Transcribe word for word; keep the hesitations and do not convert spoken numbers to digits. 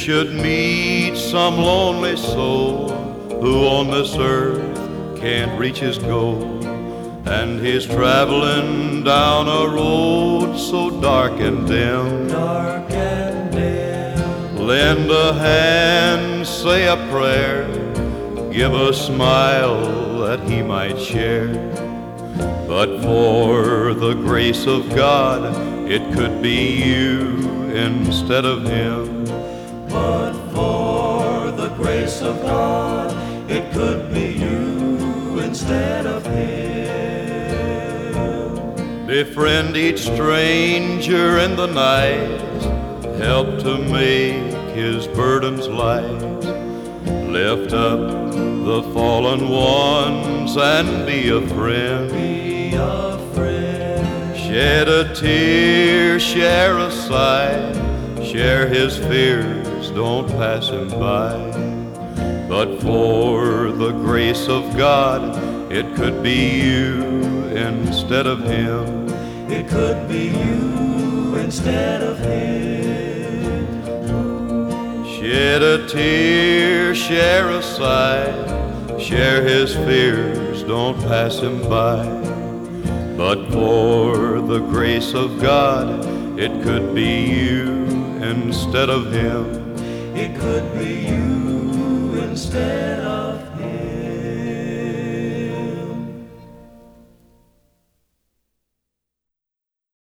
should meet some lonely soul who on this earth can't reach his goal, and he's traveling down a road so dark and dim, dark and dim. lend a hand, say a prayer, give a smile that he might share. But for the grace of God, it could be you instead of him. But for the grace of God, it could be you instead of him. Befriend each stranger in the night, help to make his burdens light. Lift up the fallen ones and be a friend. Be a friend. Shed a tear, share a sigh, share his fears, don't pass him by. But for the grace of God, it could be you instead of him. It could be you instead of him. Shed a tear, share a sigh, share his fears, don't pass him by. But for the grace of God, it could be you instead of him. It could be you instead of